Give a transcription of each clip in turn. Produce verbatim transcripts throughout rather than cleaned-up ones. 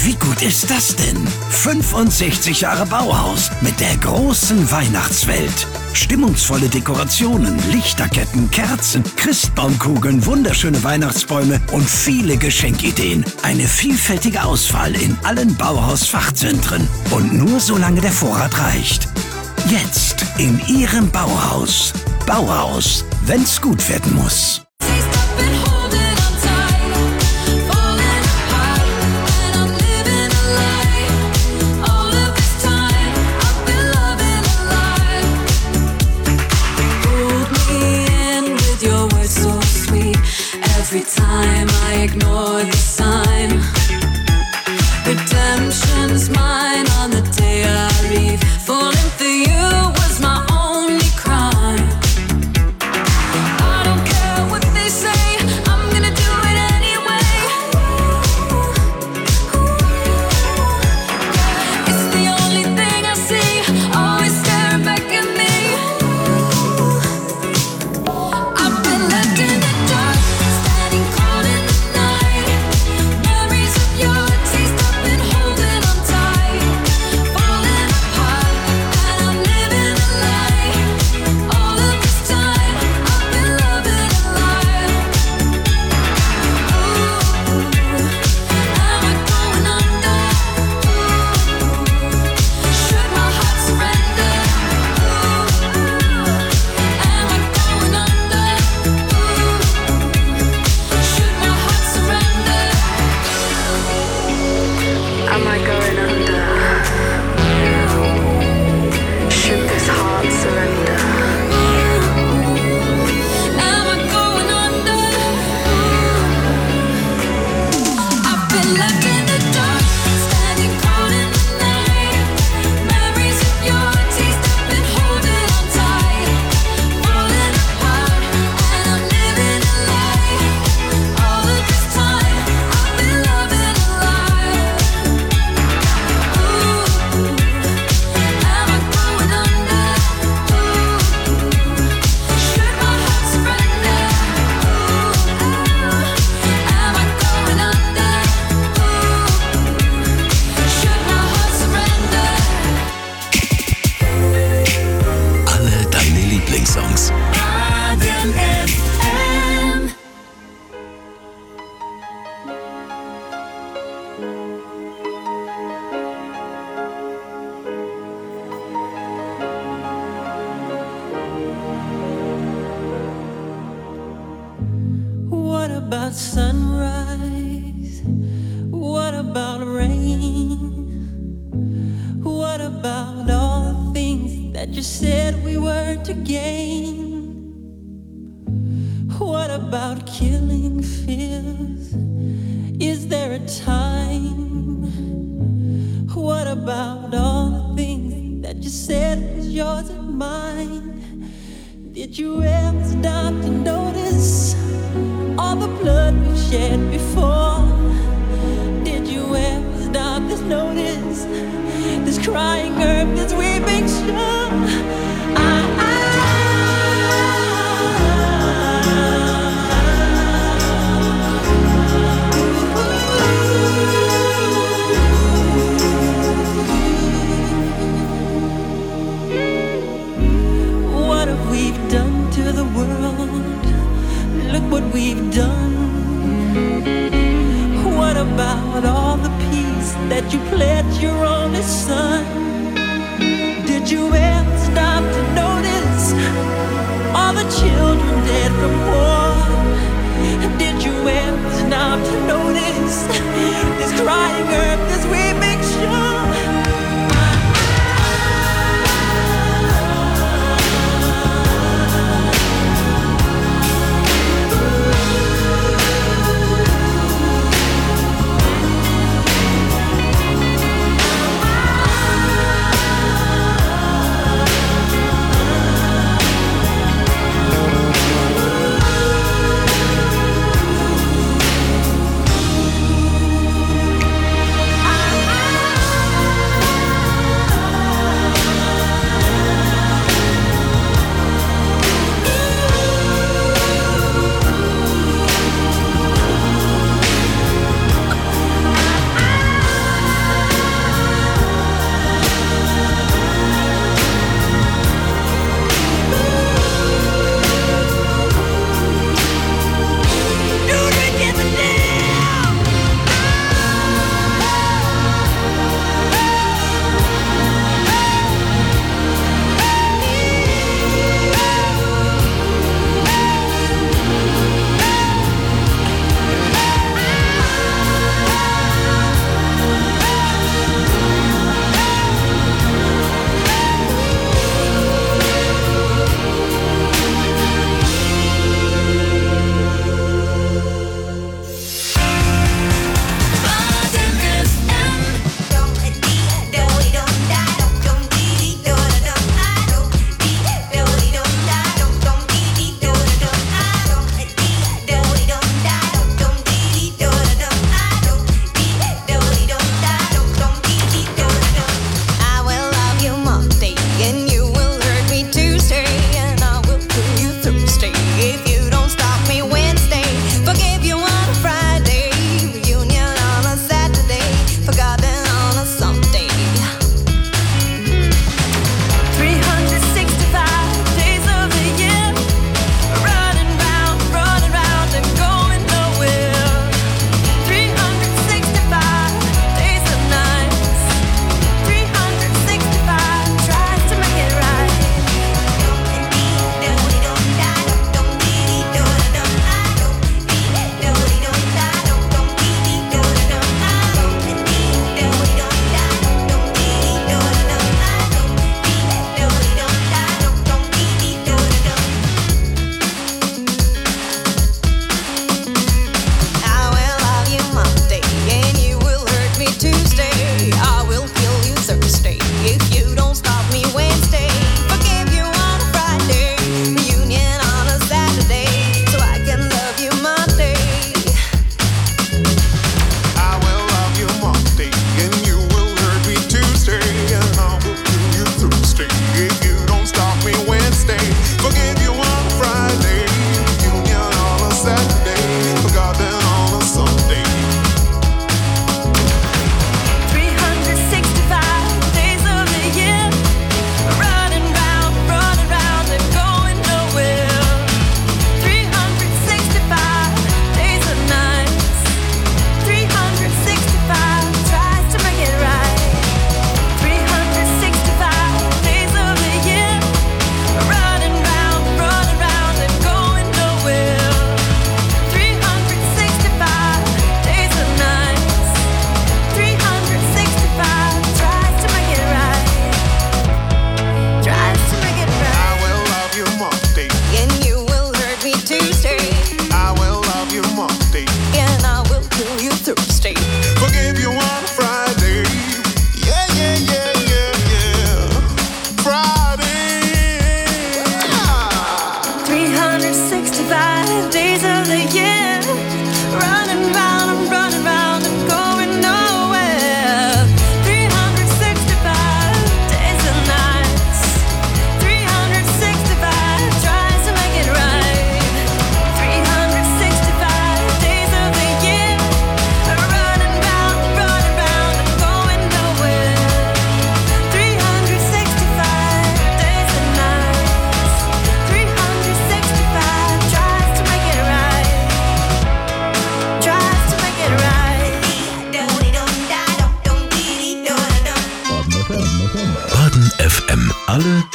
Wie gut ist das denn? fünfundsechzig Jahre Bauhaus mit der großen Weihnachtswelt. Stimmungsvolle Dekorationen, Lichterketten, Kerzen, Christbaumkugeln, wunderschöne Weihnachtsbäume und viele Geschenkideen. Eine vielfältige Auswahl in allen Bauhaus-Fachzentren. Und nur solange der Vorrat reicht. Jetzt in Ihrem Bauhaus. Bauhaus, wenn's gut werden muss. Every time I ignore the sign, redemption's mine on the day I leave. Falling for you was my only crime. I don't care what they say, I'm gonna do it anyway. It's the only thing I see, always staring back at me. I've been left in the dark.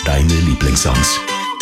deine Lieblingssongs.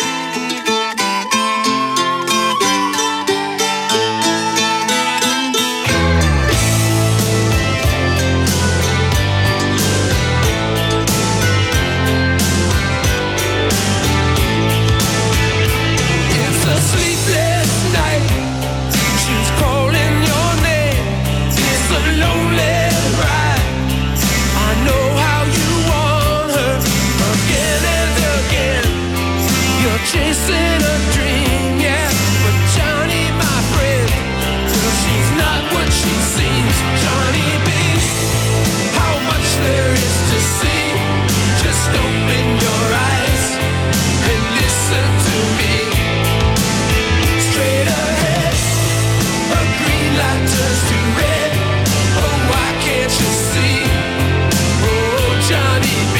Chasing a dream, yeah, but Johnny, my friend, she's not what she seems. Johnny B, how much there is to see. Just open your eyes and listen to me. Straight ahead, a green light turns to red. Oh, why can't you see? Oh, Johnny B.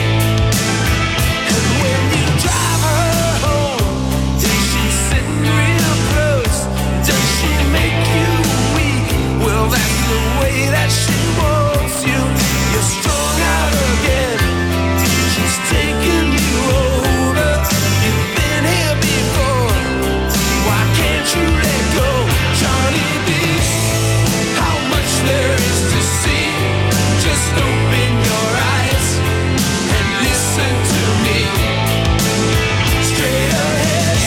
And when you drive her that she wants you, you're strung out again. She's taking you over. You've been here before. Why can't you let go, Johnny B? How much there is to see. Just open your eyes and listen to me. Straight ahead,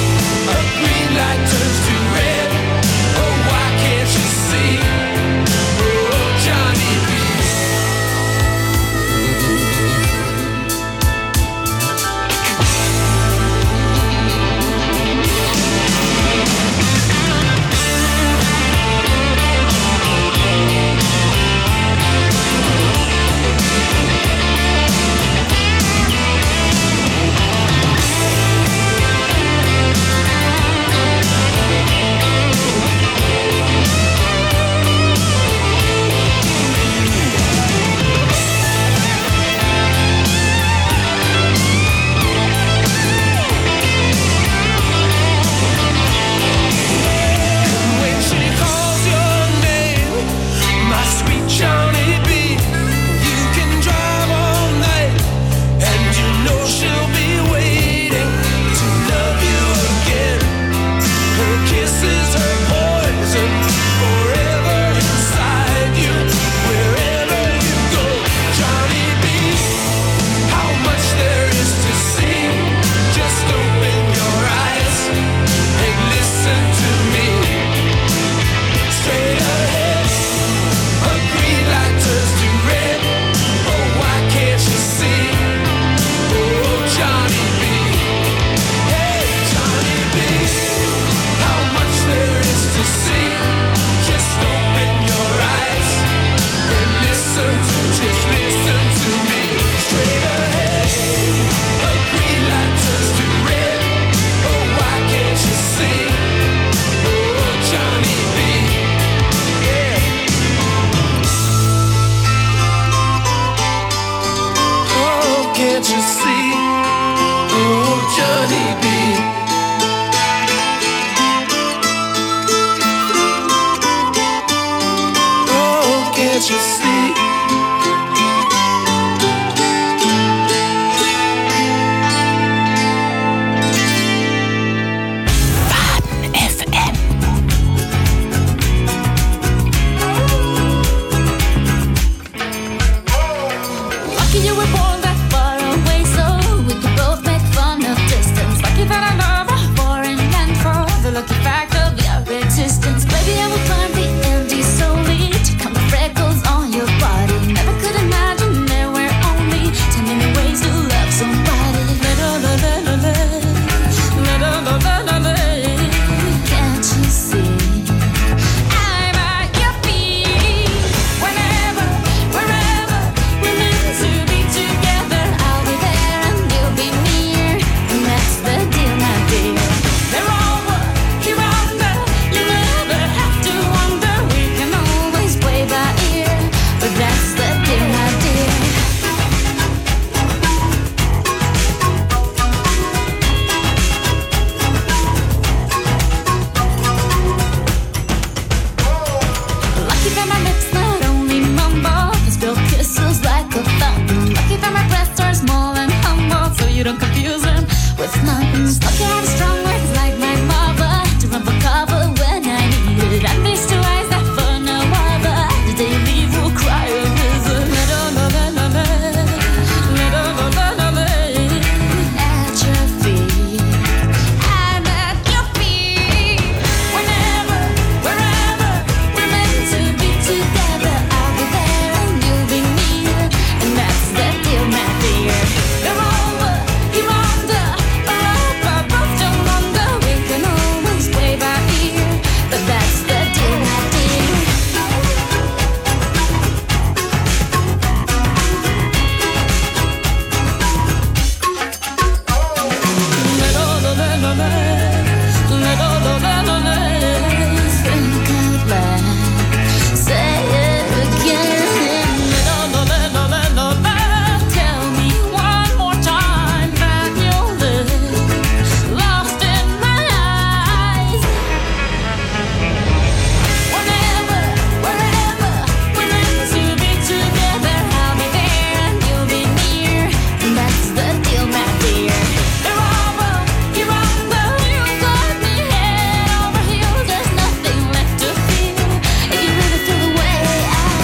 a green light turns to red. Oh, why can't you see? You see